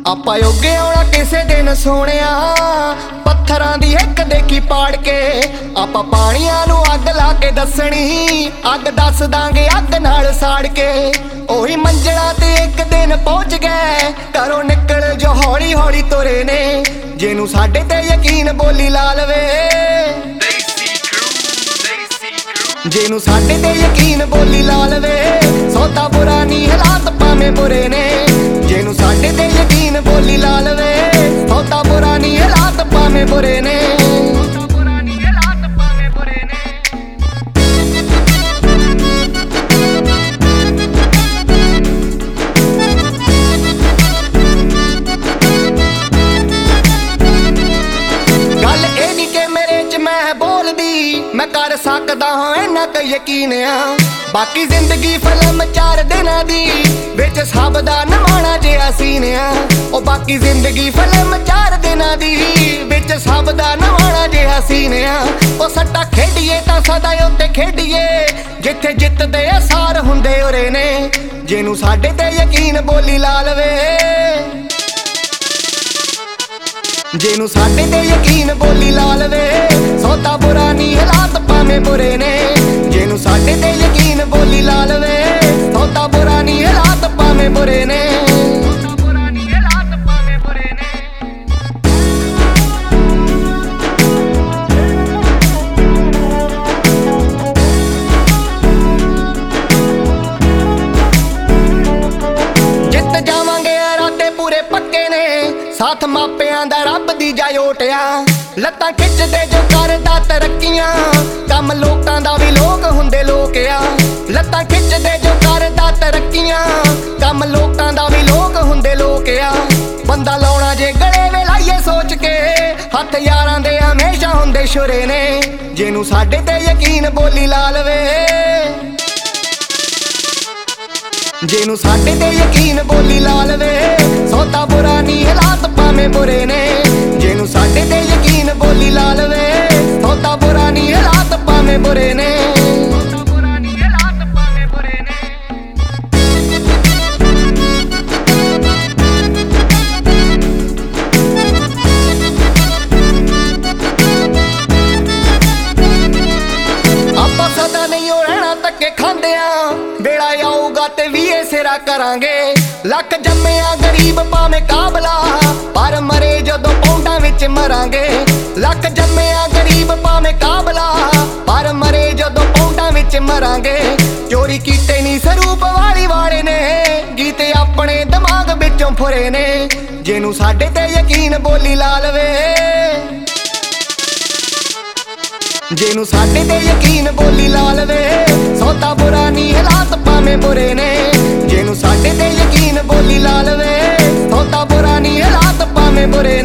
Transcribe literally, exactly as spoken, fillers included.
ਆਪਾਂ ਉੱਗੇ ਆਉਣਾ ਕਿਸੇ ਦਿਨ ਸੋਹਣਿਆ, ਪੱਥਰਾਂ ਦੀ ਇੱਕ ਦੇਖੀ ਪਾੜ ਕੇ। ਆਪਾਂ ਪਾਣੀਆਂ ਨੂੰ ਅੱਗ ਲਾ ਕੇ ਦੱਸਣੀ, ਅੱਗ ਦੱਸ ਦਾਂਗੇ ਅੱਗ ਨਾਲ ਸਾੜ ਕੇ। ਉਹੀ ਮੰਜ਼ਲਾਂ ਤੇ ਇੱਕ ਦਿਨ ਪਹੁੰਚ ਗਏ, ਘਰੋਂ ਨਿਕਲ ਜੋ ਹੌਲੀ ਹੌਲੀ ਤੁਰੇ ਨੇ। ਜਿਹਨੂੰ ਸਾਡੇ ਤੇ ਯਕੀਨ ਬੋਲੀ ਲਾ ਲਵੇ, ਜਿਹਨੂੰ ਸਾਡੇ ਤੇ ਯਕੀਨ ਬੋਲੀ ਲਾ ਲਵੇ। ਸੌਦਾ ਬੁਰਾ ਨਹੀਂ ਹਾਲਾਤ ਭਾਵੇਂ ਬੁਰੇ ਨੇ, ਜਿਹਨੂੰ ਸਾਡੇ ਤੇ ਯਕੀਨ ਬੋਲੀ ਲਾ ਲਵੇ। ਸੌਦਾ ਬੁਰਾ ਨਹੀਂ ਹਾਲਾਤ ਭਾਵੇਂ ਬੁਰੇ ਨੇ। ਗੱਲ ਇਹ ਨਹੀਂ ਕਿ ਮੇਰੇ ਚ ਮੈਂ ਬੋਲਦੀ, ਮੈਂ ਕਰ ਸਕਦਾ ਹਾਂ ਇੰਨਾ ਕੁ ਯਕੀਨ ਆ। ਬਾਕੀ ਜ਼ਿੰਦਗੀ ਫਿਲਮ ਚਾਰ ਦਿਨਾਂ ਦੀ, ਵਿੱਚ ਸਭ ਦਾ ਨਵਾਣਾ ਜਿਹਾ ਸੀਨ ਆ। ਉਹ ਬਾਕੀ ਜ਼ਿੰਦਗੀ ਫਿਲਮ ਚਾਰ ਦਿਨਾਂ ਦੀ, ਵਿੱਚ ਸਭ ਦਾ ਨਵਾਣਾ ਜਿਹਾ ਸੀਨ ਆ। ਉਹ ਸੱਟਾ ਖੇਡੀਏ ਤਾਂ ਸਦਾ ਉੱਤੇ ਖੇਡੀਏ, ਜਿੱਥੇ ਜਿੱਤਦੇ ਅਸਾਰ ਹੁੰਦੇ ਉਰੇ ਨੇ। ਜਿਹਨੂੰ ਸਾਡੇ ਤੇ ਯਕੀਨ ਬੋਲੀ ਲਾ ਲਵੇ, ਜਿਹਨੂੰ ਸਾਡੇ ਤੇ ਯਕੀਨ ਬੋਲੀ ਲਾ ਲਵੇ। ਸੌਦਾ ਬੁਰਾ ਨਹੀਂ ਹਾਲਾਤ ਭਾਵੇਂ ਬੁਰੇ ਨੇ, ਜਿਹਨੂੰ ਸਾਡੇ ਤੇ ਯਕੀਨ ਬੋਲੀ ਲਾ ਲਵੇ। ਸੌਦਾ ਬੁਰਾ ਨਹੀਂ ਹਾਲਾਤ ਭਾਵੇਂ ਬੁਰੇ ਨੇ। ਜਿੱਤ ਜਾਵਾਂਗੇ ਇਰਾਦੇ ਪੂਰੇ ਪੱਕੇ ਨੇ, ਸਾਥ ਮਾਪਿਆਂ ਦਾ ਰੱਬ ਦੀ ਜਾਇਓਟਿਆ। ਲੱਤਾਂ ਖਿੱਚਦੇ ਜੋ ਕਰਦਾ ਤਰੱਕੀਆਂ, ਕੰਮ ਲੋਕਾਂ ਦਾ ਵੀ ਲੋਕ ਹੁੰਦੇ ਲੋਕ ਆ। ਲੱਤਾਂ ਖਿੱਚਦੇ ਜੋ ਕਰਦਾ ਤਰੱਕੀਆਂ, ਕੰਮ ਲੋਕਾਂ ਦਾ ਵੀ ਲੋਕ ਹੁੰਦੇ ਲੋਕ ਆ। ਬੰਦਾ ਲਾਉਣਾ ਜੇ ਗਲੇ ਵੇ ਲਾਈਏ ਸੋਚ ਕੇ, ਹੱਥ ਯਾਰਾਂ ਦੇ ਹਮੇਸ਼ਾ ਹੁੰਦੇ ਸ਼ੁਰੇ ਨੇ। ਜਿਹਨੂੰ ਸਾਡੇ ਤੇ ਯਕੀਨ ਬੋਲੀ ਲਾ ਲਵੇ, ਜਿਹਨੂੰ ਸਾਡੇ ਤੇ ਯਕੀਨ ਬੋਲੀ ਲਾ ਲਵੇ। ਸੌਦਾ ਬੁਰਾ ਨਹੀਂ ਹਾਲਾਤ ਭਾਵੇਂ ਬੁਰੇ ਨੇ, ਜਿਹਨੂੰ ਸਾਡੇ ਤੇ ਯਕੀਨ ਬੋਲੀ ਲਾ ਲਵੇ। ਸੌਦਾ ਬੁਰਾ ਨਹੀਂ ਹਾਲਾਤ ਭਾਵੇਂ ਬੁਰੇ ਨੇ। ਆਪਾਂ ਸਦਾ ਨਹੀਂ ਉਹ ਰਹਿਣਾ ਧੱਕੇ ਖਾਂਦਿਆਂ, ਵੇਲਾ ਆਊਗਾ ਤੇ ਵੀ ਇਹ ਸਿਰਾ ਕਰਾਂਗੇ। ਲੱਖ ਜੰਮਿਆ ਗਰੀਬ ਭਾਵੇਂ ਕਾਬਲਾ, ਪਰ ਮਰੇ ਜਦੋਂ ਪੌਂਡਾਂ ਵਿੱਚ ਮਰਾਂਗੇ। ਲੱਖ ਜੰਮਿਆ ਗਰੀਬ ਭਾਵੇਂ ਕਾਬਲਾ, ਪਰ ਮਰੇ ਜਦੋਂ ਪੌਂਡਾਂ ਵਿੱਚ ਮਰਾਂਗੇ। ਚੋਰੀ ਕੀਤੇ ਨਹੀਂ ਸਰੂਪ ਵਾਲੀ ਵਾਲੇ ਨੇ, ਗੀਤ ਆਪਣੇ ਦਿਮਾਗ ਵਿੱਚੋਂ ਫੁਰੇ ਨੇ। ਜਿਹਨੂੰ ਸਾਡੇ ਤੇ ਯਕੀਨ ਬੋਲੀ ਲਾ ਲਵੇ, ਜਿਹਨੂੰ ਸਾਡੇ ਤੇ ਯਕੀਨ ਬੋਲੀ ਲਾ ਲਵੇ। ਸੌਦਾ ਬੁਰਾ ਨਹੀਂ ਹਾਲਾਤ ਭਾਵੇਂ ਬੁਰੇ ਨੇ, ਜਿਹਨੂੰ ਸਾਡੇ ਤੇ ਯਕੀਨ ਬੋਲੀ ਲਾ ਲਵੇ। ਸੌਦਾ ਬੁਰਾ ਨਹੀਂ ਹਾਲਾਤ ਭਾਵੇਂ ਬੁਰੇ